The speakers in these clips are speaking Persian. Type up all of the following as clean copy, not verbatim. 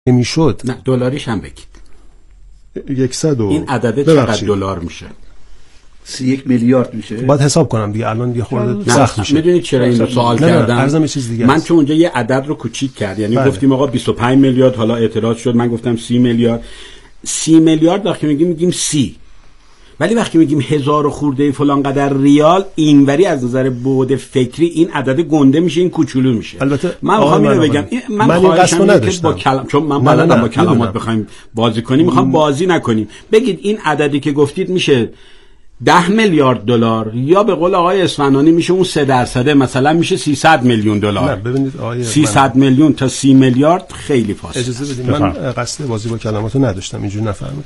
نمیشد. نه دلاریش هم بگید. 100 این عدد چقدر دلار میشه؟ 31 میلیارد میشه. باید حساب کنم دیگه، الان یه خورده سخت میشه. میدونید چرا اینو سوال کردم؟ ارزم یه چیز دیگه من چون اونجا یه عدد رو کوچیک کرد، یعنی گفتیم آقا 25 میلیارد، حالا اعتراض شد، من گفتم 30 میلیارد. 30 میلیارد وقتی میگیم 30، ولی وقتی میگیم 1000 خورده فلان قدر ریال، اینوری از نظر بعد فکری این عدد گنده میشه، این کوچولو میشه. البته من میخوام اینو بگم، من خواهشم اینه که با کلام، چون من بلدم با کلمات بخوایم بازی کنیم، میخوام بازی نکنیم. بگید این عددی که گفتید میشه 10 میلیارد دلار، یا به قول آقای اصفهانی میشه اون 3% مثلا میشه 300 میلیون دلار. نه ببینید آقای 300 میلیون تا 30 میلیارد خیلی فاصله. اجازه بدید، من قصد بازی با کلماتو نداشتم، اینجوری نفهمید.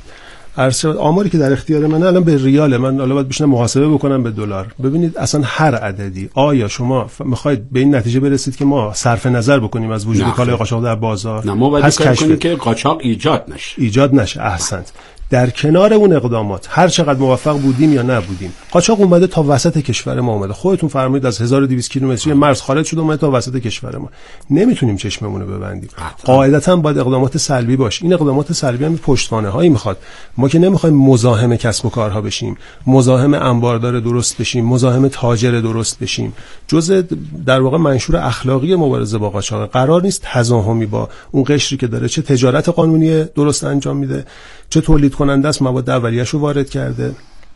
آماری که در اختیار منه الان به ریاله، من الان باید بشینم محاسبه بکنم به دلار. ببینید اصلا هر عددی، آیا شما میخواید به این نتیجه برسید که ما صرف نظر بکنیم از وجود کالای قاچاق در بازار؟ نه، ما باید کار کنیم که قاچاق ایجاد نشه. احسنت. در کنار اون اقدامات هر چقدر موفق بودیم یا نبودیم، قاچاق اومده تا وسط کشور ما اومده. خودتون فرمایید از 1200 کیلومتری مرز خارج شده، اومده تا وسط کشور ما. نمیتونیم چشممون رو ببندیم. قاعدتاً باید اقدامات سلبی باشه. این اقدامات سلبی هم پشتوانه هایی میخواد. ما که نمیخوایم مزاحم کسب و کارها بشیم، مزاحم انباردار درست بشیم، مزاحم تاجر درست بشیم. جزء در واقع منشور اخلاقی مبارزه با قاچاق. قرار نیست تضاهمی با اون قشری که داره چه تجارت قانونی درست انجام میده، چه تولید کننده است مواد اولیه‌اش رو وارد کرده،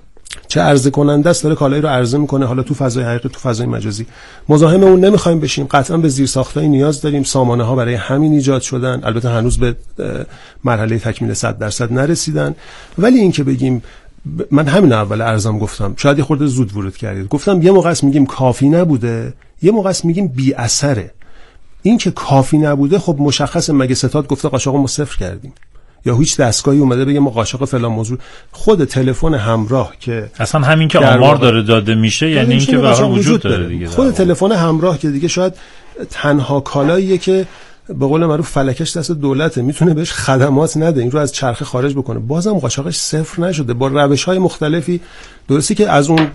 چه عرضه کننده است داره کالایی رو عرضه میکنه، حالا تو فضای حقیقی تو فضای مجازی. مزاحم اون نمیخوایم بشیم. قطعا به زیرساختای نیاز داریم، سامانه ها برای همین ایجاد شدن، البته هنوز به مرحله تکمیل 100% نرسیدن. ولی این که بگیم، من همین اول عرضم گفتم، شاید یه خورده زود ورود کردید، گفتم یه موقع میگیم کافی نبوده، یه موقع میگیم بی اثره. این که کافی نبوده، خب مشخصه، مگه ستاد گفته قاچاق ما صفر کردیم؟ یا هیچ دستگاهی اومده بگه ما قاچاق فلان موضوع؟ خود تلفن همراه که اصلا همین که آمار داره داده میشه، یعنی این که واقعا وجود داره دیگه. خود تلفن همراه که دیگه شاید تنها کالاییه که به قول معروف فلکش دست دولته، میتونه بهش خدمات نده، این رو از چرخه خارج بکنه. بازم قاچاقش صفر نشده، با روش‌های مختلفی. درستی که از اون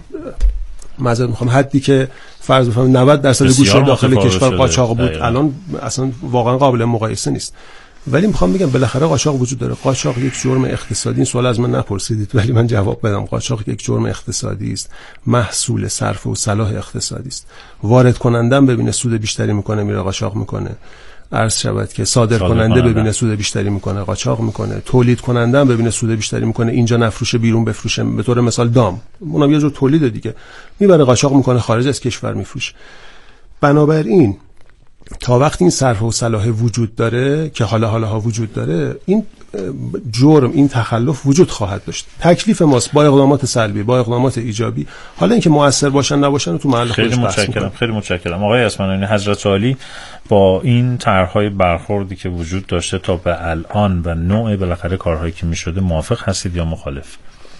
مثلا میخوام حدی که فرض بفرمایید 90% گوشه داخل کشور قاچاق بود، الان اصلا واقعا قابل مقایسه نیست. ولی میخوام بگم بالاخره قاچاق وجود داره. قاچاق یک جرم اقتصادی، این سوال از من نپرسیدید ولی من جواب بدم. قاچاق یک جرم اقتصادی است، محصول صرف و صلاح اقتصادی است. وارد کننده ببینه سود بیشتری میکنه میره قاچاق میکنه. عرض شود که صادر کننده ببینه سود بیشتری میکنه قاچاق میکنه. تولید کننده هم ببینه سود بیشتری میکنه، اینجا نفروشه بیرون بفروشه. به طور مثال دام، اونم یه جور تولیده دیگه، میبره قاچاق میکنه خارج از کشور میفروشه. بنابراین تا وقتی این صرف و صلاح وجود داره که حالا وجود داره، این جرم، این تخلف وجود خواهد داشت. تکلیف ماست با اقدامات سلبی، با اقدامات ایجابی. حالا اینکه مؤثر باشن نباشن تو محل خودش بحث می‌کنم. خیلی متشکرم آقای اصفهانی. حضرت عالی با این طرح‌های برخوردی که وجود داشته تا به الان و نوع بالاخره کارهایی که می‌شده، موافق هستید یا مخالف؟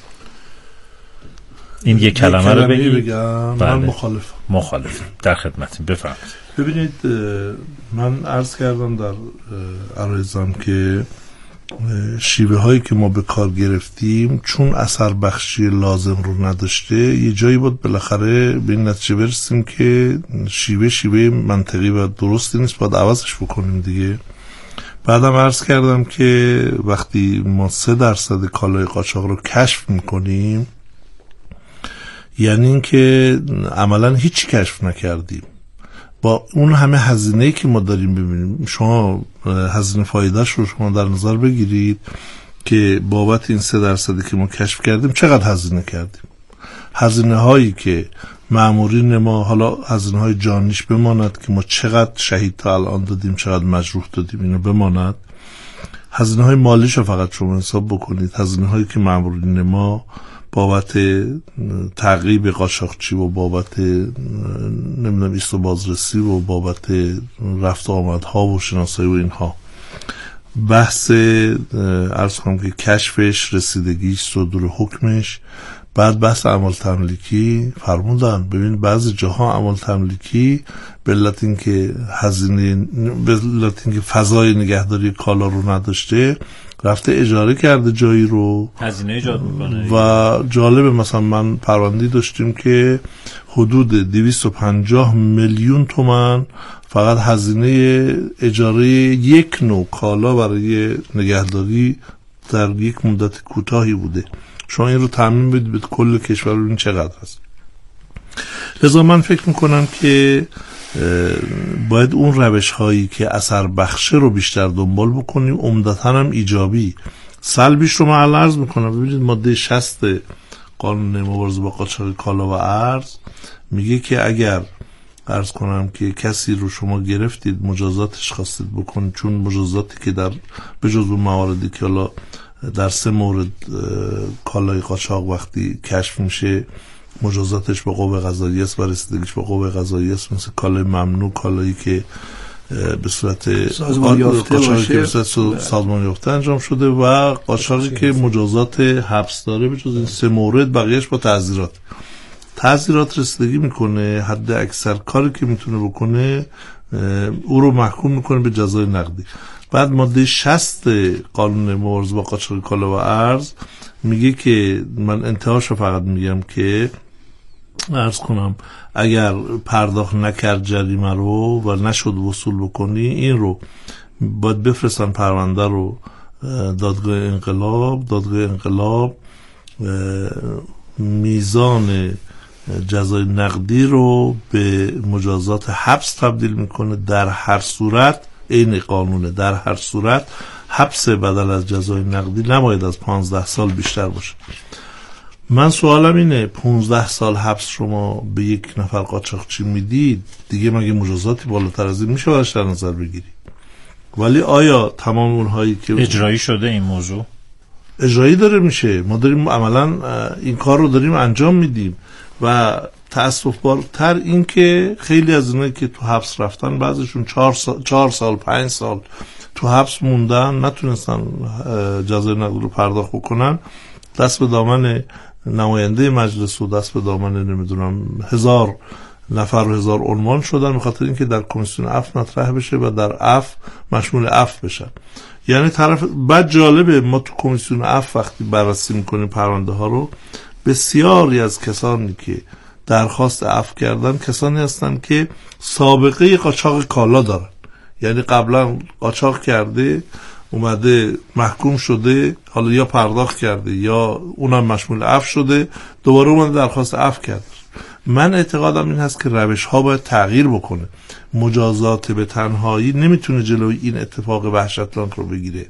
این یک کلمه رو بگم. بله. من مخالف. در خدمتیم، بفرمایید. ببینید، من عرض کردم در عرایزم که شیوه هایی که ما به کار گرفتیم چون اثر بخشی لازم رو نداشته، یه جایی بود بالاخره به این نتیجه برسیم که شیوه منطقی و درستی نیست، باید عوضش بکنیم دیگه. بعدم عرض کردم که وقتی ما 3% کالای قاچاق رو کشف میکنیم، یعنی این که عملا هیچی کشف نکردیم. با اون همه هزینه‌ای که ما داریم، ببینیم شما هزینه فایدهش رو شما در نظر بگیرید که بابت این 3% که ما کشف کردیم چقدر هزینه کردیم. هزینه هایی که مامورین ما، حالا هزینه های جانیش بماند که ما چقدر شهید تا الان دادیم، چقدر مجروح دادیم، اینو بماند. هزینه های مالیش رو فقط شما حساب بکنید. هزینه هایی که مامورین ما بابت تعقیب قاچاقچی و بابت نمیدونم ایست و بازرسی و بابت رفت آمدها و شناسایی و اینها، بحث عرض کنم که کشفش، رسیدگیش، صدور حکمش، بعد بحث عمل تملیکی فرمودن. ببین بعضی جاها عمل تملیکی به علت اینکه فضای نگهداری کالا رو نداشته رفته اجاره کرده جایی رو، هزینه ایجاد میکنه. و جالبه مثلا من پرونده‌ای داشتیم که حدود 250 میلیون تومان فقط هزینه اجاره یک نوع کالا برای نگهداری در یک مدت کوتاهی بوده. شما این رو تضمین بدید به کل کشور رو این چقدر هست. لذا من فکر میکنم که باید اون روش هایی که اثر بخشه رو بیشتر دنبال بکنیم، عمدتاً هم ایجابی. سلبیش رو من عرض میکنم. ببینید ماده 60 قانون مبارزه با قاچاق کالا و ارز میگه که اگر عرض کنم که کسی رو شما گرفتید مجازاتش خواستید بکنید، چون مجازاتی که در بجز اون مواردی که حالا در 3 مورد کالای قاچاق وقتی کشف میشه مجازاتش به قوه قضاییه است و رسیدگیش به قوه قضاییه است، مثل کالای ممنوع، کالایی که به صورت سازمان یافته باشه، سازمان یافته انجام شده، و قاچاقی که مجازات حبس داره به جز این 3 مورد بقیهش با تعزیرات رسیدگی میکنه. حد اکثر کاری که میتونه بکنه او رو محکوم میکنه به جزای نقدی. بعد ماده 60 قانون مبارزه با قاچاق کالا و ارز میگه که من انتهاش رو فقط میگم که عرض کنم اگر پرداخت نکرد جریمه رو و نشد وصول بکنی، این رو باید بفرستن پرونده رو دادگاه انقلاب میزان جزای نقدی رو به مجازات حبس تبدیل میکنه. در هر صورت این قانونه، در هر صورت حبس بدل از جزای نقدی نباید از 15 سال بیشتر باشه. من سوالم اینه 15 سال حبس شما به یک نفر قاچاقچی میدید، دیگه مگه مجازاتی بالاتر از این میشه براش در نظر بگیری؟ ولی آیا تمام اونهایی که اجرایی شده این موضوع اجرایی داره میشه؟ ما داریم عملا این کار رو داریم انجام میدیم و تأسف بارتر این که خیلی از اینایی که تو حبس رفتن بعضیشون 4 سال 5 سال تو حبس موندن، نتونستن جزای نقدی رو پرداخت بکنن، دست به دامن نماینده مجلس و دست به دامن نمیدونم 1000 نفر و 1000 عنوان شدن به خاطر اینکه در کمیسیون عفو مطرح بشه و در عفو مشمول عفو بشن. یعنی طرف بعد جالبه ما تو کمیسیون عفو وقتی بررسی میکنیم پرونده ها رو، بسیاری از کسانی که درخواست عفو کردن کسانی هستن که سابقه قاچاق کالا دارن، یعنی قبلا قاچاق کرده اومده محکوم شده، حالا یا پرداخت کرده یا اونم مشمول عفو شده، دوباره اومده درخواست عفو کرده. من اعتقادم این هست که روش ها باید تغییر بکنه. مجازات به تنهایی نمیتونه جلوی این اتفاق وحشتناک رو بگیره.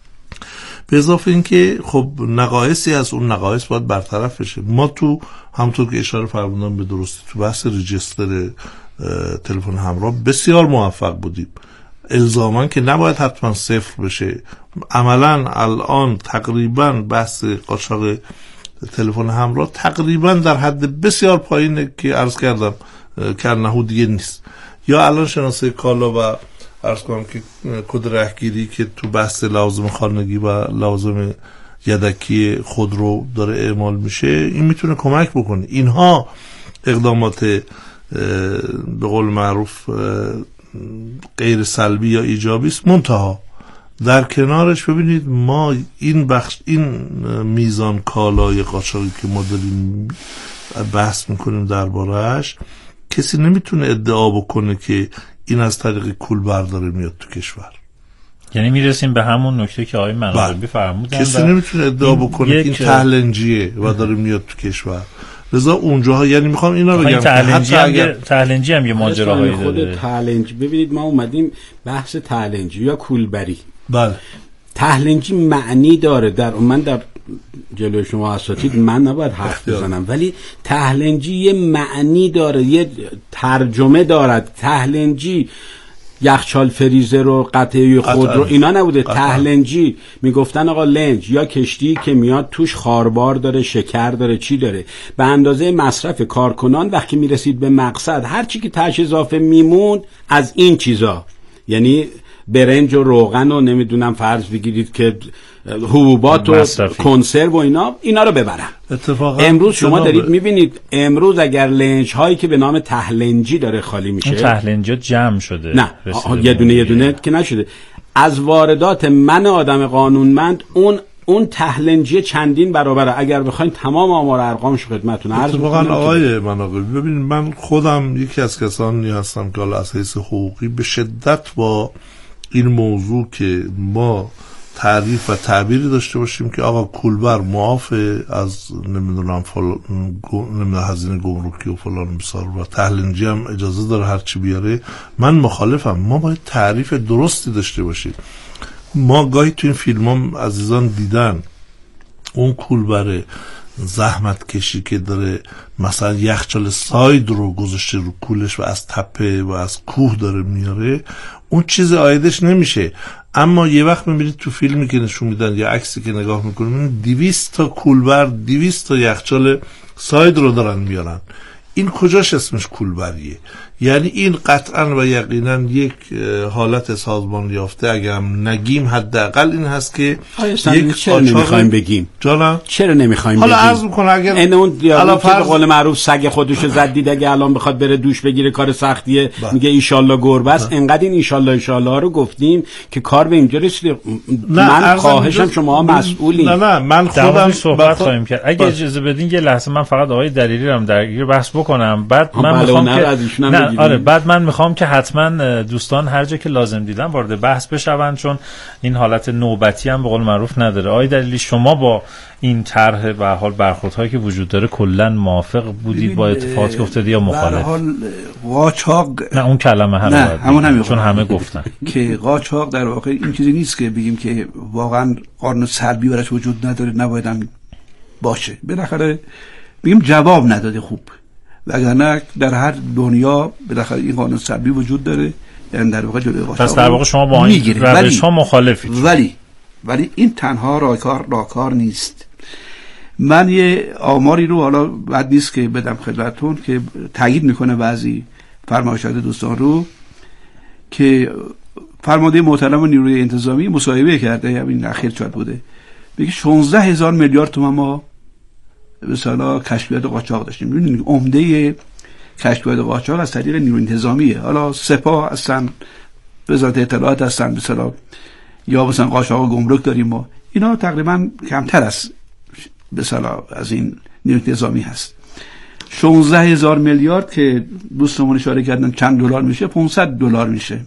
به اضافه اینکه خب نقایصی از اون نقایص باید برطرف بشه. ما تو همونطور که اشاره فرمودم به درستی تو بحث رجیستر تلفن همراه بسیار موفق بودیم. الزاما که نباید حتما صفر بشه. عملا الان تقریبا بحث قاچاق تلفن همراه تقریبا در حد بسیار پایینه که عرض کردم کرنهو دیگه نیست. یا الان شناسه کالا و عرض کنم که کد رهگیری که تو بحث لوازم خانگی و لوازم یدکی خودرو داره اعمال میشه، این میتونه کمک بکنه. اینها اقدامات به قول معروف غیر سلبی یا ایجابی است. منتها در کنارش ببینید ما این میزان کالای قاچاقی که ما داریم بحث میکنیم درباره‌اش، کسی نمیتونه ادعا بکنه که این از طریق کول برداره میاد تو کشور. یعنی میرسیم به همون نکته که آقای مناقبی فرمودن، کسی نمیتونه ادعا بکنه که این تهلنجیه و داره میاد تو کشور. لذا اونجاها یعنی میخوام اینا بگم تهلنجی هم یه ماجراهایی داره. خود تهلنج ببینید ما اومدیم بحث تهلنجی یا کولبری. بله تهلنجی معنی داره. من در جلوی شما اساتید من نباید حرف بزنم، ولی تهلنجی یه معنی داره، یه ترجمه دارد. تهلنجی یخچال فریزر و قطعه خودرو اینا نبوده. تهلنجی میگفتن آقا لنج یا کشتی که میاد توش خاربار داره، شکر داره، چی داره، به اندازه مصرف کارکنان وقتی میرسید به مقصد هر چی که تاش اضافه میموند از این چیزا، یعنی برنج و روغن و نمیدونم فرض بگیرید که حبوبات و کنسرو و اینا رو ببرن. اتفاقا امروز شما دارید میبینید امروز اگر لنج هایی که به نام تهلنجی داره خالی میشه، اون تهلنجی جمع شده، نه یه دونه که نشده، از واردات من آدم قانونمند اون تهلنجی چندین برابره. اگر بخواید تمام آمار ارقامش خدمتتون عرض کنم. اتفاقا آقای مناقبی، ببینید من خودم یکی از کسانی هستم که حالا از حیث حقوقی به شدت با این موضوع که ما تعریف و تعبیری داشته باشیم که آقا کولبر معاف از نمیدونم هزینه گمرکی و فلان بسار و تهلنجی هم اجازه داره هر چی بیاره، من مخالفم. ما باید تعریف درستی داشته باشیم. ما گاهی تو این فیلم هم عزیزان دیدن اون کولبر زحمت کشی که داره مثلا یخچال ساید رو گذاشته رو کولش و از تپه و از کوه داره میاره، اون چیز عایدش نمیشه. اما یه وقت میبینید تو فیلمی که نشون میدن یا عکسی که نگاه میکنید 200 تا کولبر 200 تا یخچال ساید رو دارن میارن. این کجاش اسمش کولبریه؟ یعنی این قطعا و یقینا یک حالت سازمان یافته، اگه هم نگیم حداقل این هست که یک چرا نمیخوایم بگیم؟ جانم چرا نمیخوایم بگیم؟ حالا عرض میکنم اگر این اون دیالوگ که به قول معروف سگ خودشو زد دید، اگه الان بخواد بره دوش بگیره کار سختیه، میگه ان شاءالله گربه است. انقدر این ان شاءالله رو گفتیم که کار به اینجا رسید. من خواهشم شما مسئولین. نه من خودم صحبت خواهیم کرد. اگه اجازه بدین یه لحظه من فقط آقای دلیری رو درگیر بحث بکنم، بعد من میخوام که بعد من میخوام که حتما دوستان هر جا که لازم دیدن وارد بحث بشون، چون این حالت نوبتی هم به قول معروف نداره. آقای دلیری، شما با این طرح به حال برخوردهایی که وجود داره کلا موافق بودید با اتفاقاتی که افتاده یا مخالف؟ به حال قاچاق، نه اون کلمه همون چون همه گفتن که قاچاق در واقع این چیزی نیست که بگیم که واقعا قانون سلبی براش وجود نداره، نباید هم باشه. بالاخره بگیم جواب نداده خوب، وگرنه در هر دنیا بالاخره این قانون سلبی وجود داره، یعنی در واقع جلوی قاچاق. پس در واقع شما با این روش ها مخالفید. ولی این تنها راهکار نیست. من یه آماری رو حالا بد نیست که بدم خدمتتون که تایید میکنه بعضی فرمایشات دوستان رو، که فرمانده محترم نیروی انتظامی مصاحبه کرده، همین اخیر چاد بوده، میگه 16,000 میلیارد تومان ما به سالا کشفیات قاچاق داشتیم. می‌بینید عمده کشفیات قاچاق از طریق نیروی انتظامیه. حالا سپاه هستن، وزارت اطلاعات هستن به سالا، یا مثلا قاچاق گمرک داریم ما. اینا تقریبا کمتر از به سالا از این نیروی انتظامی هست. 16,000 میلیارد که دوستمون اشاره کردن چند دلار میشه؟ 500 دلار میشه.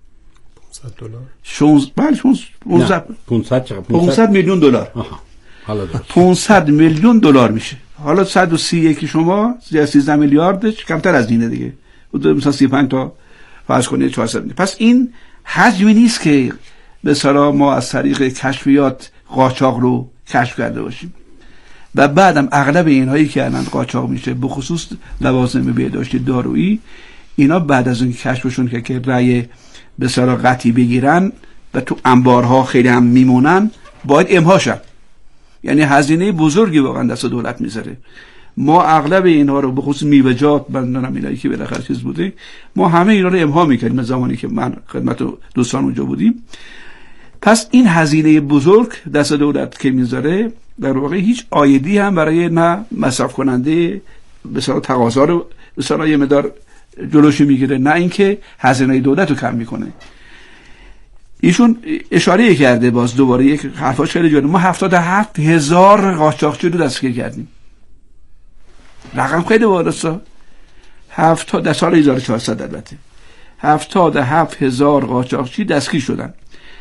500 میلیون دلار. حالا 500 میلیون دلار میشه. حالا 131 شما 13 میلیاردش کمتر از اینه دیگه، مثلا 35 تا فرض کنید 400. پس این حجمی نیست که به اصطلاح ما از طریق کشفیات قاچاق رو کشف کرده باشیم. و بعدم اغلب اینهایی که الان قاچاق میشه، به خصوص لوازم بهداشتی دارویی، اینا بعد از اینکه کشفشون که رأی به اصطلاح قطعی بگیرن و تو انبارها خیلی هم میمونن، باید امضا شن. یعنی هزینه بزرگی واقعا دست دولت میذاره. ما اغلب اینها رو به خصوص میوه‌جات بندانم اینایی که بالاخره چیز بوده، ما همه اینا رو امضا میکردیم زمانی که من خدمت دوستان اونجا بودیم. پس این هزینه بزرگ دست دولت که میذاره، در واقع هیچ عایدی هم برای نه مصرف کننده به اصطلاح تقاضا رو به اصطلاح یه مقدار جلوش میگیره، نه اینکه هزینه دولت رو کم میکنه. ایشون اشاره کرده، باز دوباره یک حرفاش خیلی جالب، ما 77,000 قاچاقچی رو دستگیر کردیم. رقم خیلی بالاست. 70 در سال 1400 البته 77,000 قاچاقچی دستگیر شدن.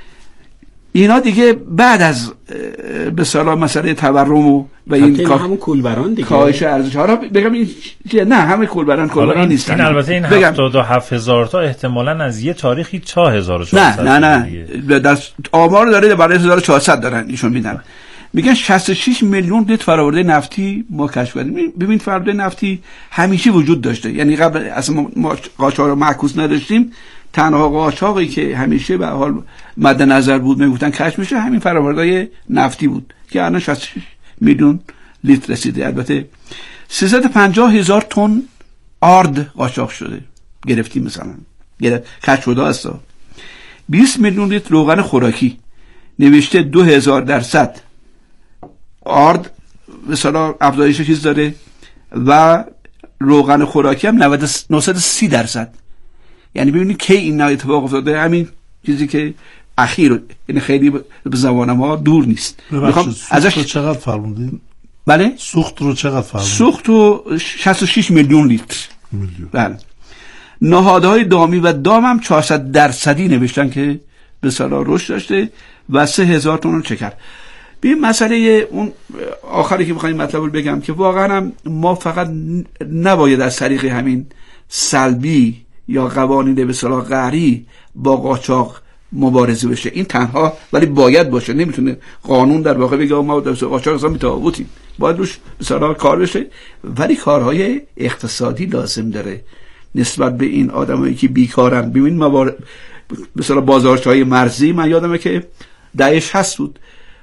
اینا دیگه بعد از به اصطلاح مسئله تورم و این همون کولبران دیگه کاهش ارزش ها را بگم این نه همه کولبران نیستن. این البته این 77,000 تا احتمالاً از یه تاریخی تا 1400. نه در آمار داره برای 1400 دارن ایشون میدن. میگن 66 میلیون لیتر فرآورده نفتی ما کشف کردیم. ببین فرآورده نفتی همیشه وجود داشته، یعنی قبل اصلا ما قاچاق رو معکوس نداشتیم. تنها قاچاقی که همیشه به حال مد نظر بود میگفتن کشف میشه همین فرآورده نفتی بود که الان 66 میلیون لیتر رسیده. البته 350,000 تن آرد قاچاق شده، گرفتیم مثلا کشف شده است. 20 میلیون لیتر روغن خوراکی نوشته 2000% آرد مثلا افزایش چیز داره و روغن خوراکی هم 930%. یعنی ببینید کی این اتفاق افتاده، همین چیزی که اخیر، یعنی خیلی به زمان ما دور نیست. میخوام ازش رو چقدر فرمودین؟ بله سوخت رو چقدر فرمودین؟ سوخت رو 66 میلیون لیتر. بله. نهادهای دامی و دام هم 400% نوشتن که به صلاح رشد داشته و 3000 تن شکر. ببین مسئله اون آخری که می‌خوایم مطلب رو بگم که واقعا هم ما فقط نباید از طریق همین سلبی یا قوانین به اصطلاح قهری با قاچاق مبارزه بشه، این تنها ولی باید باشه. نمیتونه قانون در واقع بگه ما در قاچاق اصلا متفاوتیم، باید روش به اصطلاح کار بشه، ولی کارهای اقتصادی لازم داره نسبت به این آدمایی که بیکارن. ببین ما به اصطلاح بازارچهای مرزی، من یادمه که داعش هست بود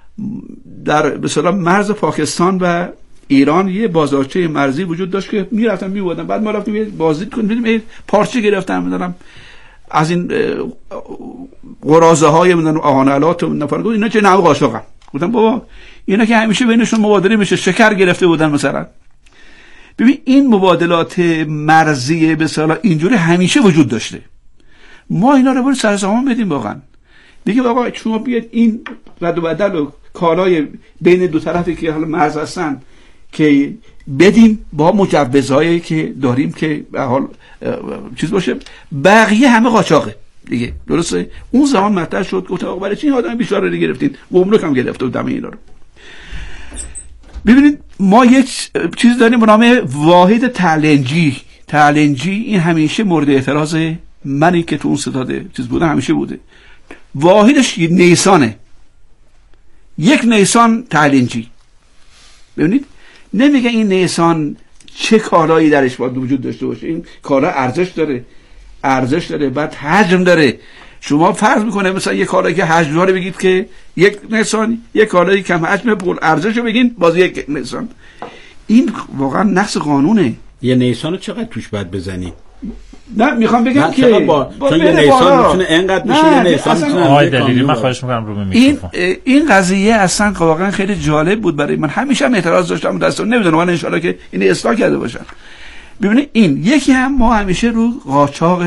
در به اصطلاح مرز پاکستان و ایران، یه بازارچه مرزی وجود داشت که میرفتن میبودن، بعد ما رفتیم بازدید کنیم دیدیم پارچه گرفتن میدونم از این قرازه های میدونم آهنالات و نفر، اینا چه نوع قاچاقن؟ گفتم بابا اینا که همیشه بینشون مبادله میشه، شکر گرفته بودن مثلا. ببین این مبادلات مرزی به اصطلاح اینجوری همیشه وجود داشته، ما اینا رو باید سرسامان بدیم واقعا. دیگه آقا شما بیاد این رد و بدل و کالای بین دو طرفی که حالا مرز هستن که بدیم با مجوزهایی که داریم که به حال چیز باشه، بقیه همه قاچاقه دیگه. درسته؟ اون زمان مطرح شد گفت آقا برای چی این آدم بیچاره رو گرفتین؟ گمرک هم گرفته بود دم اینا رو. ببینید ما یک چیز داریم به نام واحد تعلنجی. این همیشه مورد اعتراض منی که تو اون ستاده چیز بوده همیشه بوده. واحدش نیسانه، یک نیسان تعلنجی. ببینید نمیگه این نیسان چه کالایی درش باید وجود داشته باشه، این کالا ارزش داره بعد حجم داره. شما فرض میکنه مثلا یک کالایی که حجم داره بگید که یک نیسان، یک کالایی کم حجم پول ارزشو بگین باز یک نیسان. این واقعا نقص قانونه. یه نیسان رو چقدر توش باید بزنی؟ نه میخوام بگم که چون یه نیسان میتونه اینقدر بشه، یه نیسان میتونه آقای دلیری من خواهش میکنم رو میکروفون. این قضیه اصلا واقعا خیلی جالب بود برای من، همیشه هم اعتراض داشتم دستم نمیدونم، من ان شاءالله که این اصلاح کرده باشن. ببینید این یکی هم ما همیشه رو قاچاق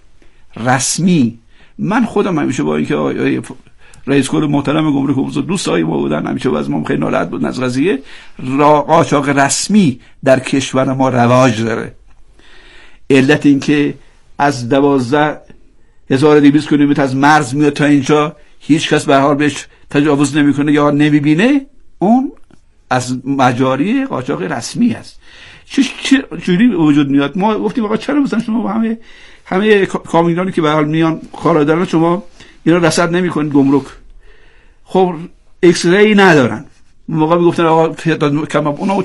رسمی، من خودم همیشه با اینکه رئیس کل محترم گمرک بزرگ دوستای ما بودن، همیشه از ما خیلی ناراحت بودن از قضیه قاچاق رسمی در کشور ما رواج داره. علت این که از 12,200 کیلومتر از مرز میاد تا اینجا هیچ کس به هر حال بهش تجاوز نمیکنه یا نمیبینه، اون از مجاری قاچاق رسمی است. چجوری وجود میاد؟ ما گفتیم آقا چرا مثلا شما همه کامیونانی که به هر حال میان کارا دارن شما اینا رصد نمیکنید گمرک؟ خب ایکس ری ندارن. موقع میگفتن آقا کم اونا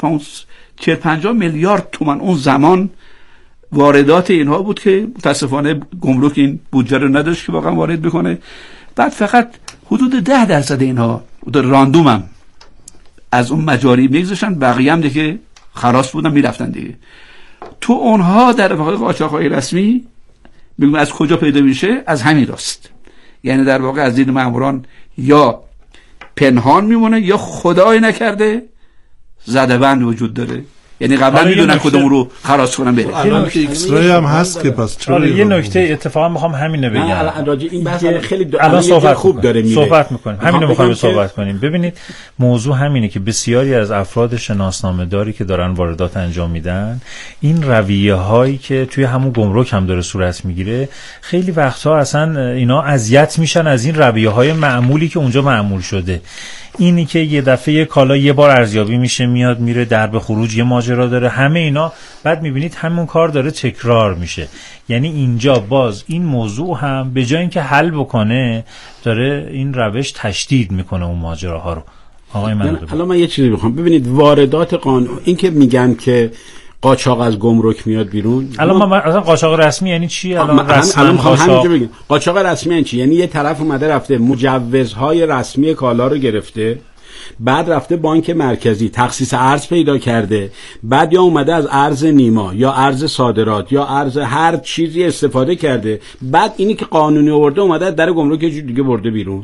450 میلیارد تومان اون زمان واردات اینها بود که متاسفانه گمرک این بودجه رو نداشت که واقعا وارد بکنه. بعد فقط حدود 10% اینها راندوم هم از اون مجاری میگذاشتن، بقیه هم دیگه خلاص بودن میرفتن دیگه. تو اونها در واقع قاچاق‌های رسمی میگم از کجا پیدا میشه؟ از همین راست. یعنی در واقع از دید ماموران یا پنهان میمونه یا خدای نکرده زده‌بند وجود داره، یعنی قبلا میدونن کدوم رو خلاص کنن بره. الان که ایکس رای هم هست که پس چرا یه نکته اتفاقا میخوام همینو بگم. الان راجع این بحث خیلی الان خوب داره میره. صحبت میکنیم. همینو میخوایم صحبت کنیم. ببینید موضوع همینه که بسیاری از افراد شناسنامه داری که دارن واردات انجام میدن، این رویه هایی که توی همون گمرک هم داره صورت میگیره، خیلی وقتها اصلا اینا اذیت میشن از این رویه های معمولی که اونجا معمول شده. اینی که یه دفعه کالا یه بار ارزیابی میشه میاد میره درب خروج یه ماجرا داره، همه اینا بعد میبینید همون کار داره تکرار میشه. یعنی اینجا باز این موضوع هم به جای اینکه حل بکنه داره این روش تشدید میکنه اون ماجراها رو. آقای حالا من یه چیزی میخوام ببینید واردات قانون، این که میگن که قاچاق از گمرک میاد بیرون، الان اصلا قاچاق رسمی یعنی چی؟ الان همینجا بگم قاچاق رسمی یعنی چی؟ یعنی یه طرف اومده رفته مجوزهای رسمی کالا رو گرفته، بعد رفته بانک مرکزی تخصیص ارز پیدا کرده، بعد یا اومده از ارز نیما یا ارز صادرات یا ارز هر چیزی استفاده کرده، بعد اینی که قانونی آورده اومده در گمرک یه جور دیگه برده بیرون.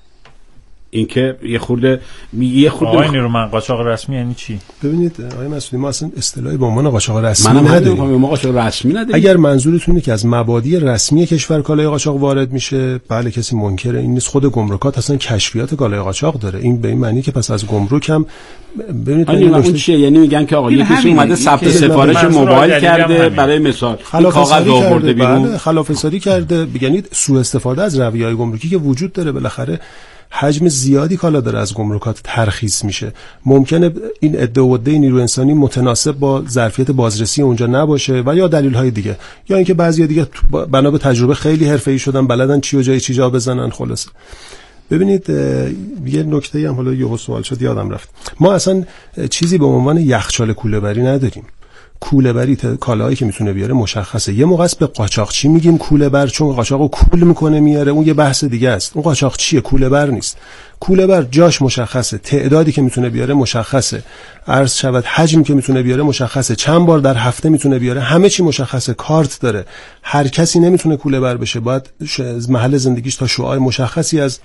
این که یه خورده آقای نیرومند قاچاق رسمی یعنی چی؟ ببینید آقای مسئولی، ما اصلا اصطلاحی به عنوان قاچاق رسمی نداریم. ما قاچاق رسمی نداریم. اگر منظورتونه که از مبادی رسمی کشور کالای قاچاق وارد میشه، بله کسی منکر این نیست. خود گمرکات اصلا کشفیات کالای قاچاق داره. این به این معنی که پس از گمرک هم ببینید اون چیه، یعنی میگن که آقا یه کسی اومده ثبت سفارش موبایل کرده برای مثال کاغذ آورده بیرون، خلاف‌سازی کرده، یعنی سوء استفاده از رویه‌های گمرکی که وجود داره. بالاخره حجم زیادی کالا داره از گمرکات ترخیص میشه. ممکنه این عده نیروی انسانی متناسب با ظرفیت بازرسی اونجا نباشه و یا دلیل‌های دیگه، یا اینکه بعضیا دیگه بنا به تجربه خیلی حرفه‌ای شدن، بلدن چی و جای چی جا بزنن. خلاصه ببینید یه نکته‌ای هم حالا یه سوال شد یادم رفت. ما اصلا چیزی به عنوان یخچال کوله‌بری نداریم. کوله‌بری کالاهایی که میتونه بیاره مشخصه. یه موقع است به قاچاقچی میگیم کوله‌بر چون قاچاقو کول میکنه میاره، اون یه بحث دیگه است. اون قاچاقچیه، کوله‌بر نیست. کوله‌بر جاش مشخصه، تعدادی که میتونه بیاره مشخصه، عرض شود حجمی که میتونه بیاره مشخصه، چند بار در هفته میتونه بیاره، همه چی مشخصه، کارت داره. هر کسی نمیتونه کوله‌بر بشه، باید محل زندگیش تا شعاع مشخصی از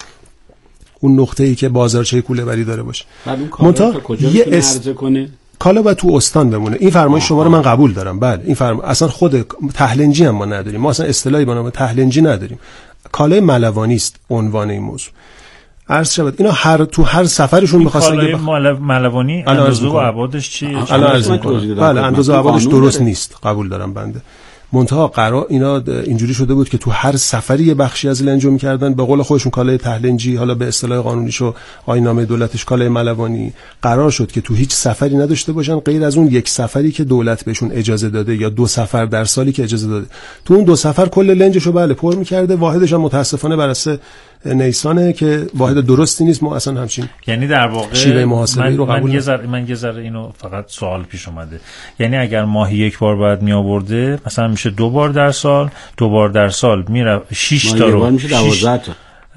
اون نقطه‌ای که بازارچه کوله‌بری داره باشه. منتها یه عرضه کنه کالا باید تو استان بمونه. این فرمایش شما رو من قبول دارم. بله این اصلا خود تحلنجی هم ما نداریم. ما اصلا اصطلاحی به نام تحلنجی نداریم. کالای ملوانی است عنوان این موضوع. عرض شود اینا تو هر سفرشون می‌خواستن کالای ملوانی اندازه و ابعادش چیه؟ بله اندازه و ابعادش درست نیست، قبول دارم بنده. منتها قرار اینا اینجوری شده بود که تو هر سفری یه بخشی از لنجو می‌کردن، به قول خودشون کالای تحلنجی، حالا به اصطلاح قانونیشو آیین‌نامه دولتش کالای ملوانی. قرار شد که تو هیچ سفری نداشته باشن غیر از اون یک سفری که دولت بهشون اجازه داده یا 2 سفر در سالی که اجازه داده. تو اون 2 سفر کل لنجشو بله پر می‌کرده، واحدش هم متاسفانه بر اساس نیسانه که واحد درستی نیست. ما اصلا همچین یعنی در واقع شیوه محاسبه رو قبول من یه ذره اینو فقط سوال پیش اومده. یعنی اگر ماهی 1 بار باید می آورده، مثلا میشه 2 بار در سال، 2 بار در سال میره 6 تا رو میشه 12 تا.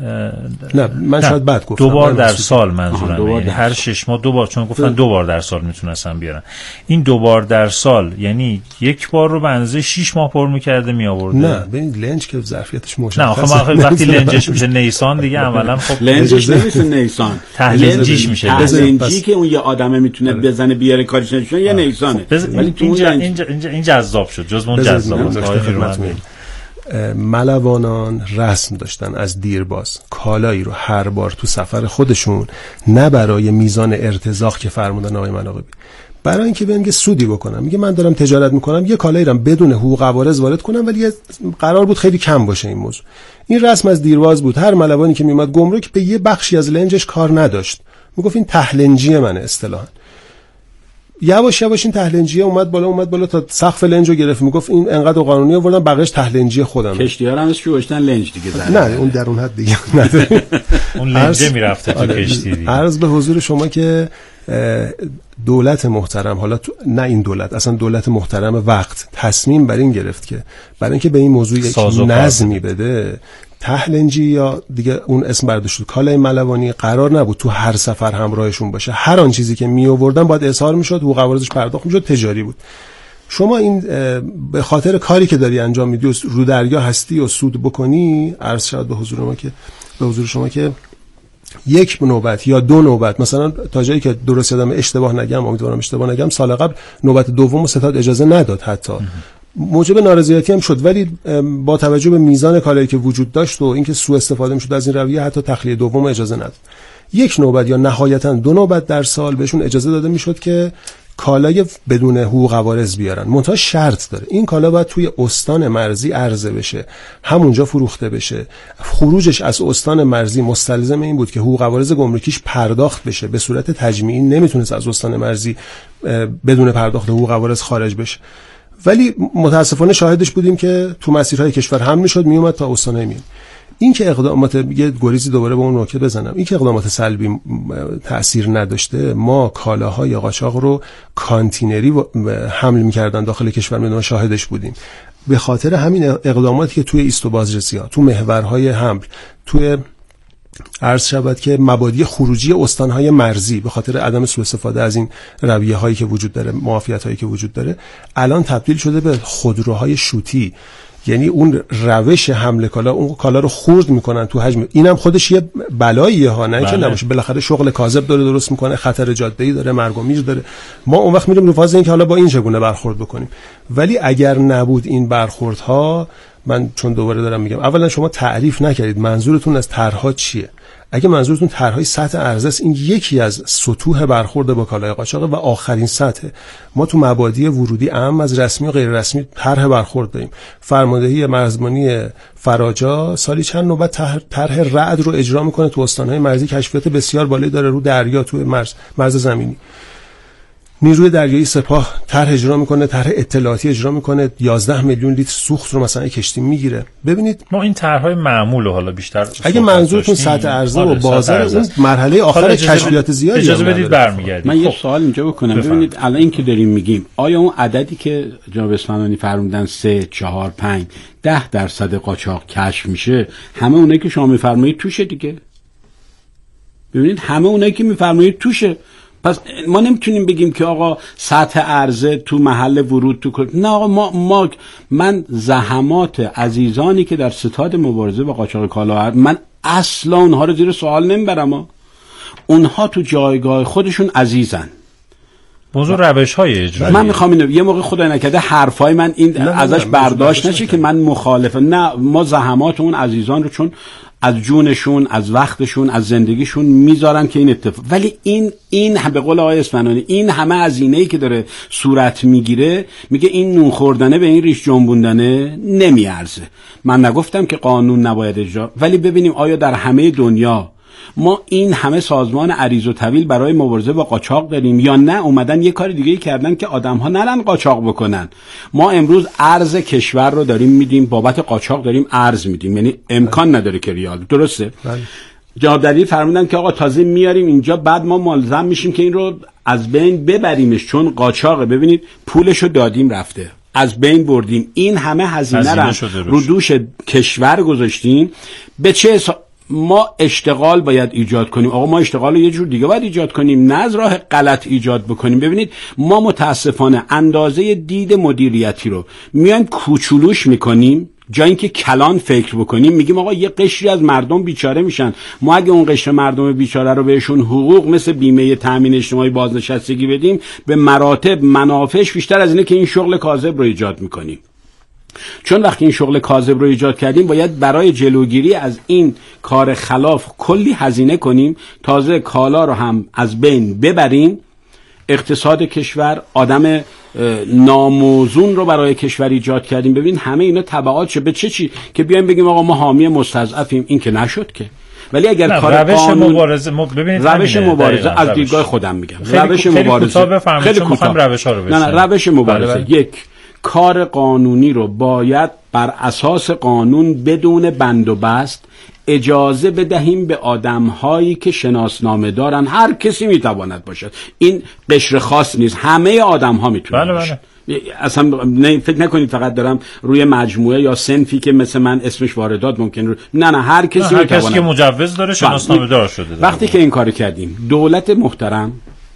نه من شاید بعد گفتم 2 بار در سال منظورم، یعنی هر 6 ماه 2 بار، چون گفتن 2 بار در سال میتونستن بیارن. این 2 بار در سال یعنی 1 بار رو به اندازه 6 ماه پر می‌کرده می آورده. نه ببین لنج که ظرفیتش مشخصه. نه آخه وقتی لنجش میشه نیسان دیگه عملا خب لنجش نمیشه نیسان، تحلنجیش میشه. تحلنجی که اون یه آدمه میتونه بزنه بیاره کارش نشون یه نیسانه. ولی این جذاب شد، جزء اون جذاب. ملوانان رسم داشتن از دیرباز کالایی رو هر بار تو سفر خودشون، نه برای میزان ارتزاق که فرمودن آقای مناقبی، برای اینکه بگن که سودی بکنم. میگه من دارم تجارت میکنم، یه کالایی رو بدون حقوق عوارض وارد کنم، ولی قرار بود خیلی کم باشه این موضوع. این رسم از دیرباز بود. هر ملوانی که میومد گمرک به یه بخشی از لنجش کار نداشت، میگفت این تحلنجی منه اصطلاحاً. یواش یواش این تحلنجیه اومد بالا تا سقف لنجو گرفت. میگفت این انقدر قانونی آوردن، بقیه‌اش تحلنجی خودم. کشتی‌ها هم ازش گذاشتن لنج دیگه زدن. نه اون در اون حد دیگه نداره. اون لنجه میرفته تو کشتی دیگه. عرض به حضور شما که دولت محترم، حالا نه این دولت، اصلا دولت محترم وقت تصمیم بر این گرفت که برای اینکه به این موضوع یک نظمی بده، تحلنجی یا دیگه اون اسم برداشت شد کالای ملوانی قرار نبود تو هر سفر همراهشون باشه. هر آن چیزی که می آوردن باید اظهار میشد، حقوق عوارضش پرداخت میشد، تجاری بود. شما این به خاطر کاری که داری انجام میدی و رو دریا هستی و سود بکنی، عرض شد به حضور شما که 1 نوبت یا 2 نوبت، مثلا تا جایی که درست یادم اشتباه نگم، امیدوارم اشتباه نگم، سال قبل نوبت دوم ستاد اجازه نداد، حتی موجب نارضایتی هم شد. ولی با توجه به میزان کالایی که وجود داشت و اینکه سوء استفاده میشد از این رویه، حتی تخلیه دوم اجازه نداد. 1 نوبت یا نهایتا 2 نوبت در سال بهشون اجازه داده میشد که کالای بدون حقوق عوارض بیارن. منتها شرط داره، این کالا باید توی استان مرزی عرضه بشه، همونجا فروخته بشه. خروجش از استان مرزی مستلزم این بود که حقوق عوارض گمرکیش پرداخت بشه. به صورت تجمیعی نمیتونست از استان مرزی بدون پرداخت حقوق عوارض خارج بشه. ولی متاسفانه شاهدش بودیم که تو مسیرهای کشور هم میشد میومد تا استانه میاد. این که اقدامات، یه گریزی دوباره به اون نکته بزنم، این که اقدامات سلبی تأثیر نداشته، ما کالاهای قاچاق رو کانتینری حمل می‌کردن داخل کشور، ما شاهدش بودیم. به خاطر همین اقداماتی که توی ایست و بازرسی ها، تو محورهای حمل، توی عرض شود که مبادی خروجی استانهای مرزی به خاطر عدم سوء استفاده از این رویه هایی که وجود داره، معافیت هایی که وجود داره، الان تبدیل شده به خودروهای شوتی. یعنی اون روش حمل کالا، اون کالا رو خرد میکنن تو حجم. اینم خودش یه بلاییه ها، نه که نباشه. بالاخره شغل کاذب داره درست میکنه، خطر جاده‌ای داره، مرگ و میر داره. ما اون وقت میریم رو فاز این که حالا با این چگونه برخورد بکنیم. ولی اگر نبود این برخوردها، من چون دوباره دارم میگم، اولا شما تعریف نکردید منظورتون از طرح‌ها چیه. اگه منظورتون طرح‌های سطح عرضه است، این یکی از سطوح برخورد با کالای قاچاق و آخرین سطح. ما تو مبادی ورودی عام از رسمی و غیر رسمی طرح برخورد داریم. فرماندهی مرزبانی فراجا سالی چند نوبت طرح رعد رو اجرا میکنه تو استان‌های مرزی، کشفیات بسیار بالایی داره رو دریا، تو مرز زمینی. نیروی دریایی سپاه طرح اجرا میکنه، طرح اطلاعاتی اجرا میکنه، 11 میلیون لیتر سوخت رو مثلا کشتی میگیره. ببینید ما این طرحهای معمول رو حالا بیشتر اگه منظورتون سطح عرضه و بازار، اون مرحله آخر کشفیات زیادی اجازه بدید برمیگردیم. من یه سوال اینجا بکنم. ببینید الان این که داریم میگیم، آیا اون عددی که جناب اصفهانی فرمودن 3 4 5 10% قاچاق کشف میشه، همه اونایی که شما میفرمایید توشه دیگه؟ ببینید همه اونایی که میفرمایید توشه. پس ما نمیتونیم بگیم که آقا سطح عرضه تو محل ورود تو، نه آقا من زحمات عزیزانی که در ستاد مبارزه با قاچاق کالا، من اصلا اونها رو زیر سوال نمیبرم. اونها تو جایگاه خودشون عزیزن. موضوع روش‌های اجرایی. من میخوام اینو یه موقع خدای نکرده حرفای من این ازش برداشت نشه که من مخالفم. نه، ما زحمات اون عزیزان رو چون از جونشون، از وقتشون، از زندگیشون میذارن که این اتفاق، ولی این به قول آقای اصفهانی، این همه هزینه‌ای که داره صورت میگیره، میگه این نون خوردنه به این ریش جنبوندنه نمیارزه. من نگفتم که قانون نباید اجرا، ولی ببینیم آیا در همه دنیا ما این همه سازمان عریض و طویل برای مبارزه با قاچاق داریم یا نه اومدن یه کار دیگه کردن که آدم‌ها نرن قاچاق بکنن. ما امروز ارز کشور رو داریم میدیم، بابت قاچاق داریم ارز میدیم، یعنی امکان نداره که ریال. درسته؟ جناب دلیری فرمودن که آقا تازه میاریم اینجا، بعد ما ملزم میشیم که این رو از بین ببریمش چون قاچاقه. ببینید پولشو دادیم رفته، از بین بردیم، این همه هزینه رو دوش کشور گذاشتیم. به چه ما اشتغال باید ایجاد کنیم. آقا ما اشتغال رو یه جور دیگه باید ایجاد کنیم، نه از راه غلط ایجاد بکنیم. ببینید ما متاسفانه اندازه دید مدیریتی رو میایم کوچولوش میکنیم، جای اینکه کلان فکر بکنیم. میگیم آقا یه قشری از مردم بیچاره میشن، ما اگه اون قشر مردم بیچاره رو بهشون حقوق مثل بیمه تامین اجتماعی، بازنشستگی بدیم، به مراتب منافعش بیشتر از اینه که این شغل کاذب رو ایجاد میکنیم. چون وقتی این شغل کاذب رو ایجاد کردیم، باید برای جلوگیری از این کار خلاف کلی هزینه کنیم، تازه کالا رو هم از بین ببریم. اقتصاد کشور، آدم ناموزون رو برای کشور ایجاد کردیم. ببین همه اینا تبعات چه به چی که بیایم بگیم آقا ما حامی مستضعفیم، این که نشد که. ولی اگر کار روش مبارزه ببینید، روش مبارزه از دیدگاه خودم میگم، روش مبارزه خیلی کوتاه روش ها رو بسیم. نه روش مبارزه یک، کار قانونی رو باید بر اساس قانون بدون بند و بست اجازه بدهیم به آدم‌هایی که شناسنامه دارن. هر کسی میتواند باشد، این قشر خاص نیست، همه آدم‌ها میتونن باشن. اصلا فکر نکنید فقط دارم روی مجموعه یا صنفی که مثل من اسمش واردات ممکن نه هر کسی هر کسی که مجوز داره شناسنامه دار شده. وقتی که این کارو کردیم، دولت محترم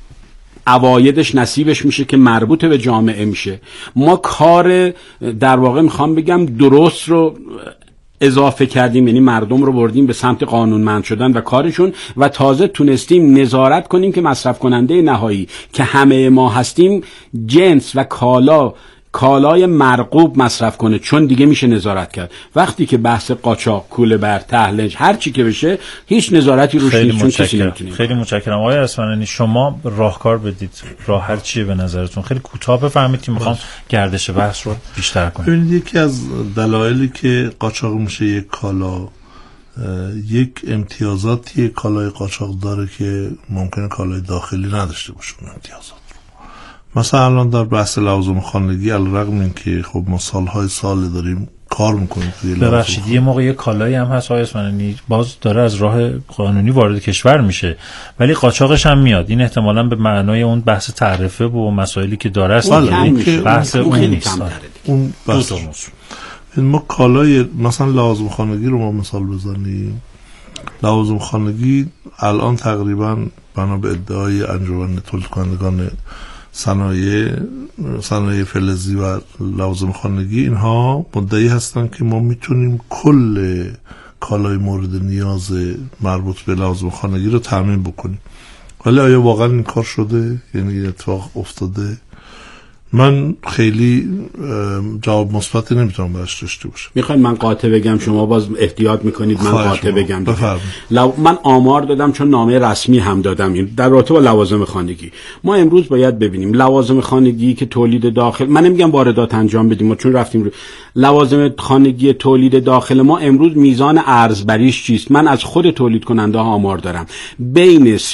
عوایدش نصیبش میشه که مربوط به جامعه میشه. ما کار در واقع میخوام بگم درست رو اضافه کردیم، یعنی مردم رو بردیم به سمت قانونمند شدن و کارشون، و تازه تونستیم نظارت کنیم که مصرف کننده نهایی که همه ما هستیم جنس و کالای مرغوب مصرف کنه، چون دیگه میشه نظارت کرد. وقتی که بحث قاچاق، کوله بر، تهلنج، هر چی که بشه، هیچ نظارتی روش نیست، چون کسی نمیتونه. خیلی متشکرم آقای اصفهانی. شما راهکار بدید، راه حل چیه به نظرتون؟ خیلی کوتاه بفرمایید که میخوام گردش بحث رو بیشتر کنیم. ببینید یکی از دلایلی که قاچاق میشه یک کالا، یک امتیازاتی کالای قاچاق داره که ممکنه کالای داخلی نداشته باشه اون امتیازات. مثلا الان در بحث لوازم خانگی، علیرغم اینکه خب ما سالهای سال داریم کار میکنیم توی ببخشید یه موقع یه کالایی هم هست آقای اصفهانی باز داره از راه قانونی وارد کشور میشه ولی قاچاقش هم میاد، این احتمالاً به معنای اون بحث تعرفه و مسائلی که داره است، بحث اون نیست. اون بحث ما کالای مثلا لوازم خانگی رو ما مثال بزنیم، لوازم خانگی الان تقریبا بنا به ادعای انجمن تولید کنندگان صنایع فلزی و لوازم خانگی، اینها مدعی هستن که ما میتونیم کل کالای مورد نیاز مربوط به لوازم خانگی رو تامین بکنیم. ولی آیا واقعا این کار شده؟ یعنی اتفاق افتاده؟ من خیلی جواب مثبتی نمیتونم براش داشته باشم. میخواین من قاطع بگم، شما باز احتیاط میکنید من قاطع بگم؟ من آمار دادم چون نامه رسمی هم دادم این در رابطه با لوازم خانگی. ما امروز باید ببینیم لوازم خانگی که تولید داخل، من نمیگم واردات انجام بدیم، ما چون رفتیم لوازم خانگی تولید داخل ما امروز میزان ارزبریش چیست؟ من از خود تولید کننده ها آمار دارم، بین